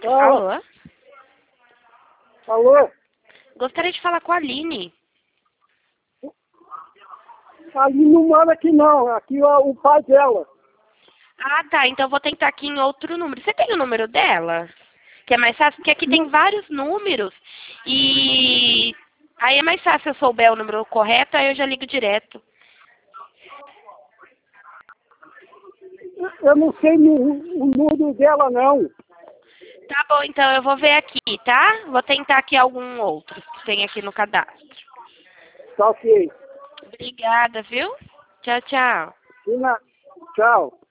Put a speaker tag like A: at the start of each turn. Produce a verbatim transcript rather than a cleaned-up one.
A: Alô?
B: Alô?
A: Alô?
B: Gostaria de falar com a Aline.
A: Ali não mora aqui não, aqui é o pai dela.
B: Ah, tá. Então eu vou tentar aqui em outro número. Você tem o número dela? Que é mais fácil, porque aqui tem vários números. E aí é mais fácil se eu souber o número correto, aí eu já ligo direto.
A: Eu não sei o, o número dela não.
B: Tá bom, então eu vou ver aqui, tá? Vou tentar aqui algum outro que tem aqui no cadastro.
A: Tá ok.
B: Obrigada, viu? Tchau, tchau.
A: E na- Tchau.